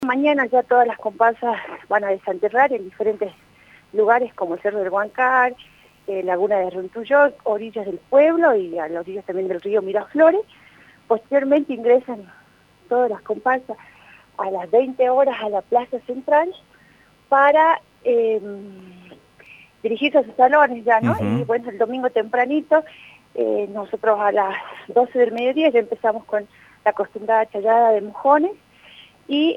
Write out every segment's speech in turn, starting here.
Mañana ya todas las comparsas van a desenterrar en diferentes lugares como el Cerro del Huancar, Laguna de Runtuyó, orillas del pueblo y a las orillas también del río Miraflores. Posteriormente ingresan todas las comparsas a las 20 horas a la Plaza Central para dirigirse a sus salones ya, ¿no? Y bueno, el domingo tempranito, nosotros a las 12 del mediodía ya empezamos con la acostumbrada chayada de mojones y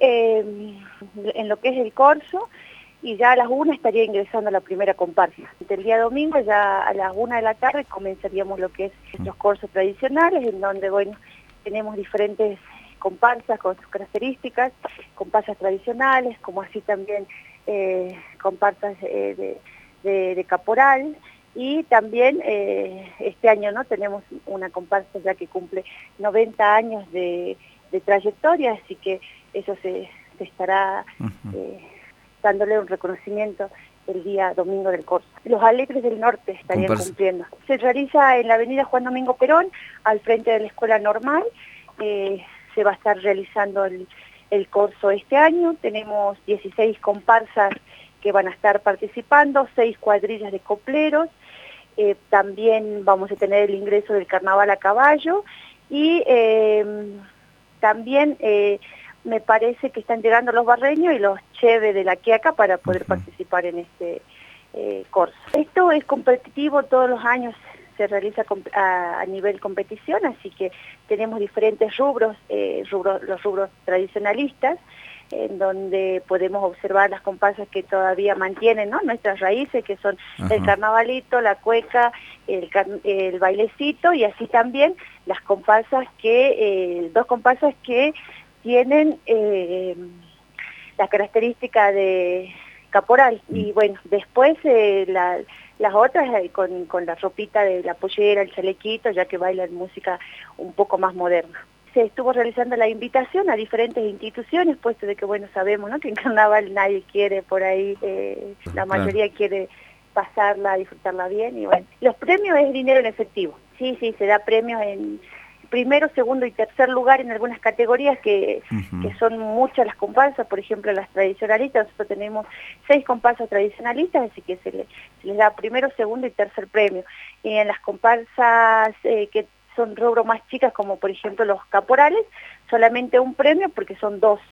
en lo que es el corso, y ya a las 1 estaría ingresando la primera comparsa. El día domingo ya a las 1 de la tarde comenzaríamos lo que es los corsos tradicionales, en donde, bueno, tenemos diferentes comparsas con sus características, comparsas tradicionales, como así también comparsas de caporal, y también este año no tenemos una comparsa ya que cumple 90 años de trayectoria, así que eso se estará dándole un reconocimiento el día domingo del corso. Los Alegres del Norte estarían cumpliendo. Se realiza en la avenida Juan Domingo Perón, al frente de la Escuela Normal. Se va a estar realizando el corso este año. Tenemos 16 comparsas que van a estar participando, 6 cuadrillas de copleros. También vamos a tener el ingreso del carnaval a caballo y también me parece que están llegando los barreños y los cheves de la Quiaca para poder participar en este corso. Esto es competitivo, todos los años se realiza a nivel competición, así que tenemos diferentes rubros, los rubros tradicionalistas, en donde podemos observar las comparsas que todavía mantienen, ¿no?, nuestras raíces, que son el carnavalito, la cueca, el bailecito, y así también las comparsas dos comparsas que tienen la característica de caporal. Y bueno, después las otras con la ropita de la pollera, el chalequito, ya que bailan música un poco más moderna. Se estuvo realizando la invitación a diferentes instituciones, puesto de que, bueno, sabemos, ¿no?, que en carnaval nadie quiere por ahí, la mayoría quiere pasarla, disfrutarla bien, y bueno. Los premios es dinero en efectivo. Sí, se da premios en primero, segundo y tercer lugar en algunas categorías que son muchas las comparsas. Por ejemplo, las tradicionalistas, nosotros tenemos 6 comparsas tradicionalistas, así que se les da primero, segundo y tercer premio. Y en las comparsas que son rubro más chicas, como por ejemplo los caporales, solamente un premio porque son 2.